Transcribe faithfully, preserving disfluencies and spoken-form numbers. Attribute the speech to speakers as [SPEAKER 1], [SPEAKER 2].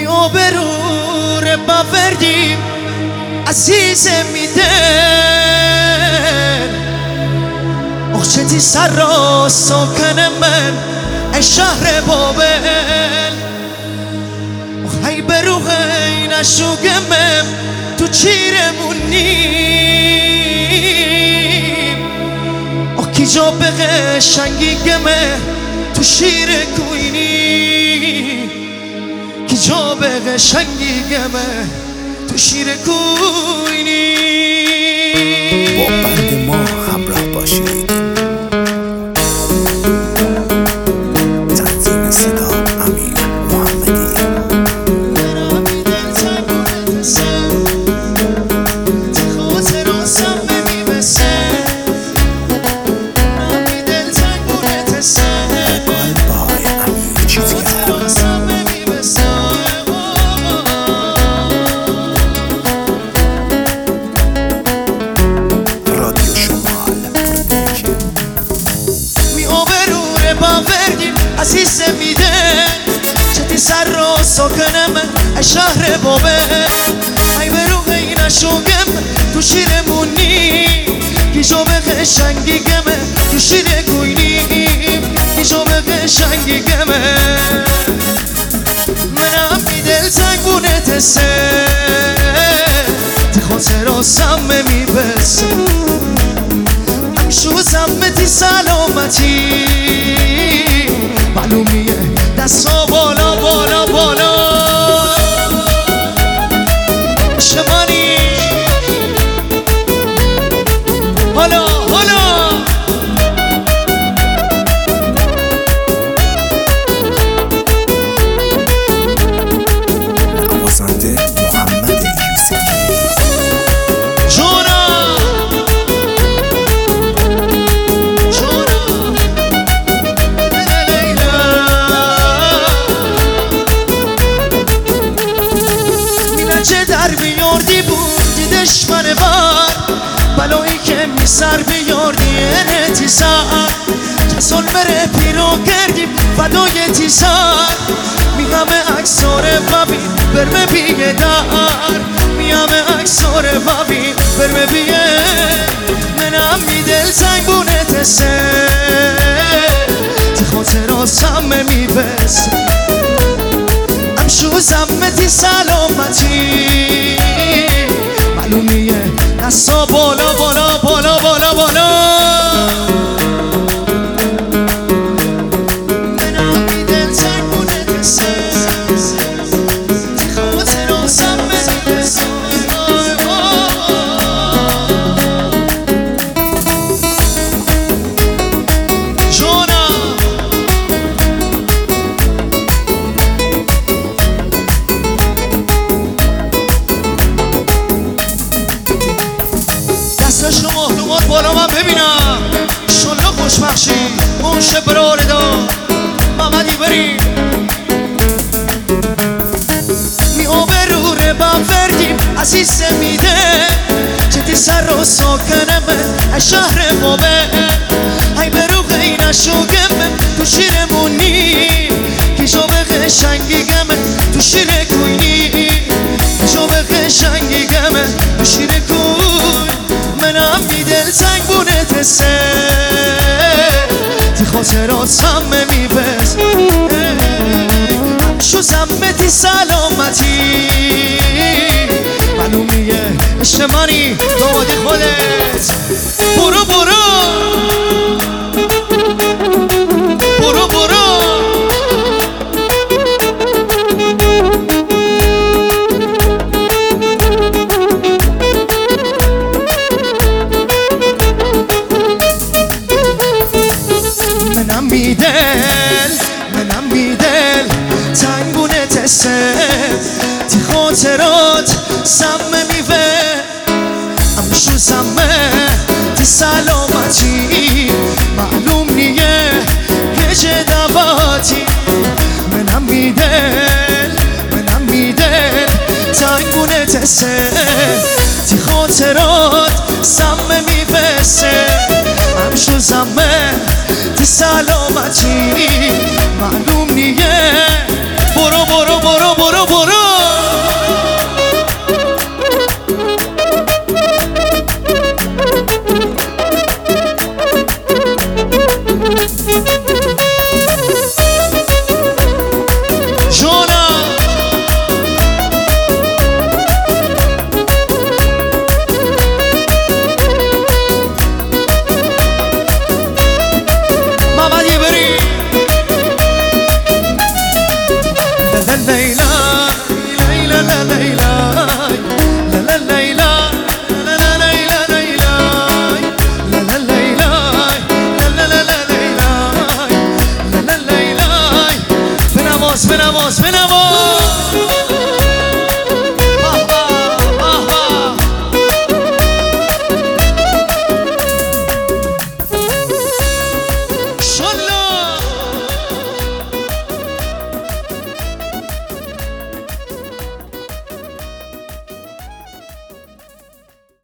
[SPEAKER 1] می آبرور باوردیم عزیز می دل اخچتی سر را ساکن من ای شهر بابل ای بروغ ای نشوگمم تو چیرمونیم اخ کی جا به قشنگی گمه تو شیر کوینی کی جا به قشنگی گمه تو شیر کوینی.
[SPEAKER 2] با بند ما همراه باشید. تنظیم صدا امیر محمدی.
[SPEAKER 1] عزیز میده چتی سر را ساکنم ای شهر بابل ای بروغ ای نشوگم تو شیرمونی کی جا به قشنگی گمه تو شیر کوینی کی جا به قشنگی گمه منم بی دل تنگونه تسه تی خاطر سمه میبسه همشو سمتی سلامتی معلومیه دستا بالا بالا بالا شمانی حالا حالا
[SPEAKER 2] نوازنده محمد یوسفی.
[SPEAKER 1] جونا جونا چه در بیاردی بودی دشمن بر بلایی که می سر بیاردی انتی سر کسان مره پیرو کردیم فدای تی سر می همه اکساره ببین برمه بیه در می همه اکساره ببین برمه بیه منم می دل زنگونه تسه تی خاطر سمه می بسه شو زمتی سلامتی معلومیه دستا بالا بالا بالا بالا بالا منم بی دل زنگونه تسه تی خاطر سمتی بسه جونا شما دومات بالا من ببینم شلا خوشبخشی موشه براره دار محمدی بریم می آبروره باوردیم عزیز میده چتی سر رو ساکنم ای شهر بابل ای بروغ ای نشوگم تو شیرمونی کی جا به قشنگی گمه تو شیر کوینی کی جا به قشنگی گمه تو شیر کوین منم بی دل زنگونه تسه تی خاطرات سمه میبس شو زمتی سلامتی معلومیه اشتمانی دامادی خودت برو برو برو برو منم بی دل منم بی دل تنگونه تسه تی خاطرات سمه میوه همشو سمه تی سلامتی معلوم نیه که چه دواتی منم بی دل منم بی دل تنگونه تسه تی خاطرات سمه میوسه همشو سمه تی سلامتی معلوم نیه برو برو برو برو برو بنواز بنواز بنواز